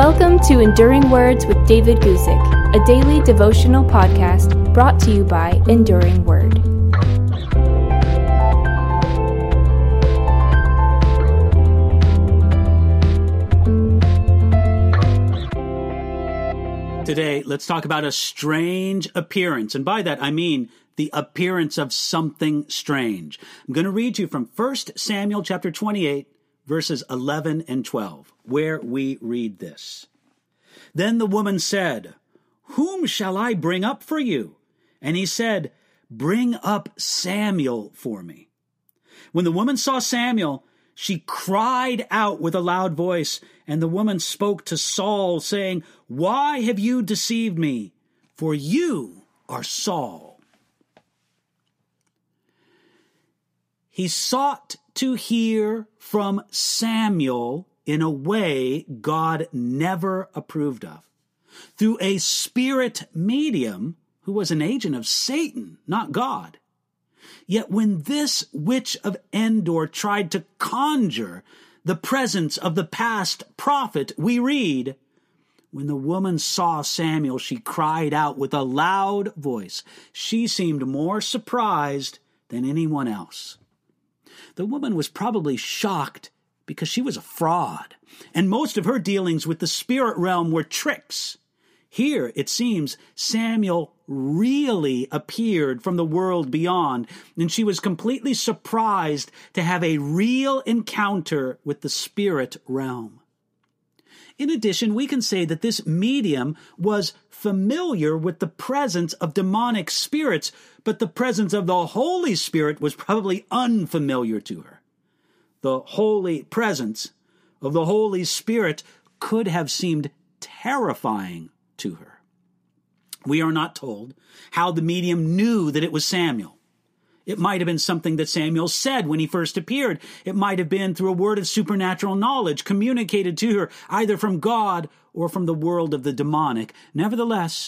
Welcome to Enduring Words with David Guzik, a daily devotional podcast brought to you by Enduring Word. Today, let's talk about a strange appearance. And by that, I mean the appearance of something strange. I'm going to read you from 1 Samuel chapter 28, verses 11 and 12, where we read this. Then the woman said, "Whom shall I bring up for you?" And he said, "Bring up Samuel for me." When the woman saw Samuel, she cried out with a loud voice, and the woman spoke to Saul, saying, "Why have you deceived me? For you are Saul." He sought to hear from Samuel in a way God never approved of, through a spirit medium who was an agent of Satan, not God. Yet when this witch of Endor tried to conjure the presence of the past prophet, we read, when the woman saw Samuel, she cried out with a loud voice. She seemed more surprised than anyone else. The woman was probably shocked because she was a fraud, and most of her dealings with the spirit realm were tricks. Here, it seems, Samuel really appeared from the world beyond, and she was completely surprised to have a real encounter with the spirit realm. In addition, we can say that this medium was familiar with the presence of demonic spirits, but the presence of the Holy Spirit was probably unfamiliar to her. The holy presence of the Holy Spirit could have seemed terrifying to her. We are not told how the medium knew that it was Samuel. It might have been something that Samuel said when he first appeared. It might have been through a word of supernatural knowledge communicated to her either from God or from the world of the demonic. Nevertheless,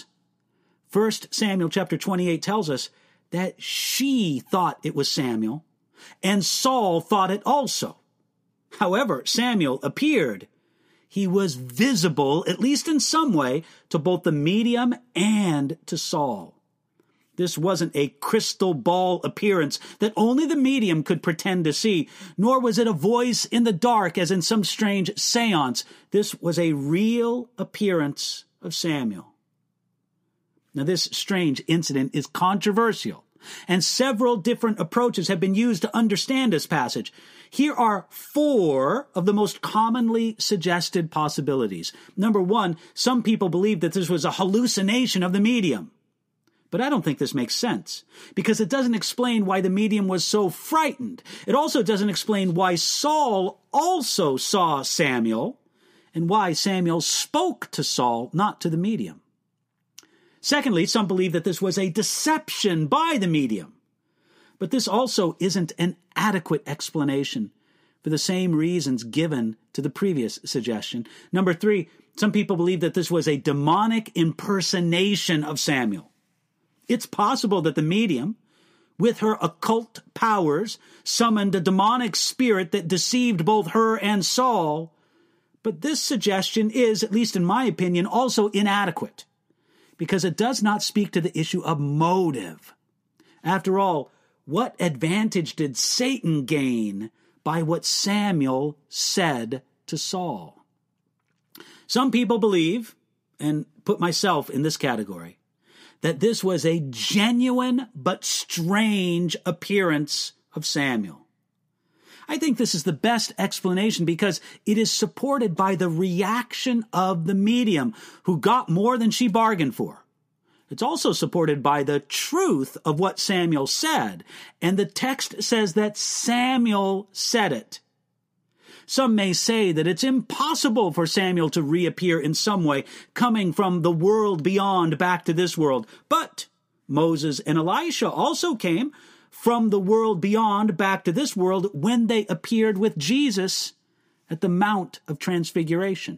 1 Samuel chapter 28 tells us that she thought it was Samuel, and Saul thought it also. However, Samuel appeared. He was visible, at least in some way, to both the medium and to Saul. This wasn't a crystal ball appearance that only the medium could pretend to see, nor was it a voice in the dark as in some strange seance. This was a real appearance of Samuel. Now, this strange incident is controversial, and several different approaches have been used to understand this passage. Here are 4 of the most commonly suggested possibilities. Number 1, some people believe that this was a hallucination of the medium. But I don't think this makes sense, because it doesn't explain why the medium was so frightened. It also doesn't explain why Saul also saw Samuel, and why Samuel spoke to Saul, not to the medium. Secondly, some believe that this was a deception by the medium. But this also isn't an adequate explanation for the same reasons given to the previous suggestion. Number 3, some people believe that this was a demonic impersonation of Samuel. It's possible that the medium, with her occult powers, summoned a demonic spirit that deceived both her and Saul. But this suggestion is, at least in my opinion, also inadequate, because it does not speak to the issue of motive. After all, what advantage did Satan gain by what Samuel said to Saul? Some people believe, and put myself in this category, that this was a genuine but strange appearance of Samuel. I think this is the best explanation because it is supported by the reaction of the medium, who got more than she bargained for. It's also supported by the truth of what Samuel said, and the text says that Samuel said it. Some may say that it's impossible for Samuel to reappear in some way, coming from the world beyond back to this world. But Moses and Elisha also came from the world beyond back to this world when they appeared with Jesus at the Mount of Transfiguration.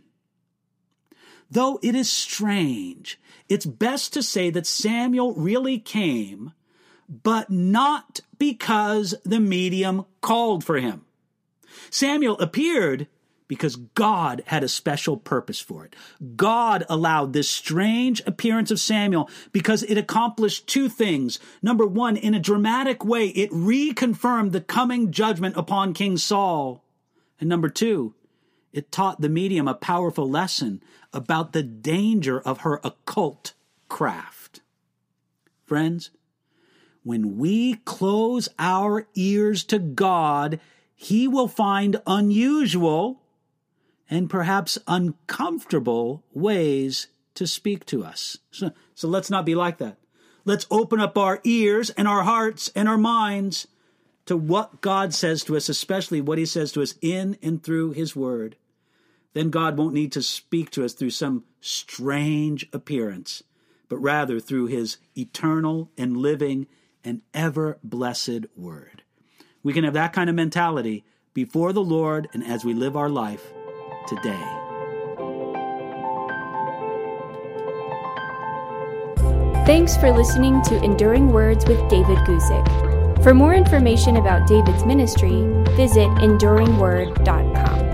Though it is strange, it's best to say that Samuel really came, but not because the medium called for him. Samuel appeared because God had a special purpose for it. God allowed this strange appearance of Samuel because it accomplished two things. Number one, in a dramatic way, it reconfirmed the coming judgment upon King Saul. And number two, it taught the medium a powerful lesson about the danger of her occult craft. Friends, when we close our ears to God, He will find unusual and perhaps uncomfortable ways to speak to us. So let's not be like that. Let's open up our ears and our hearts and our minds to what God says to us, especially what He says to us in and through His Word. Then God won't need to speak to us through some strange appearance, but rather through His eternal and living and ever-blessed Word. We can have that kind of mentality before the Lord and as we live our life today. Thanks for listening to Enduring Words with David Guzik. For more information about David's ministry, visit enduringword.com.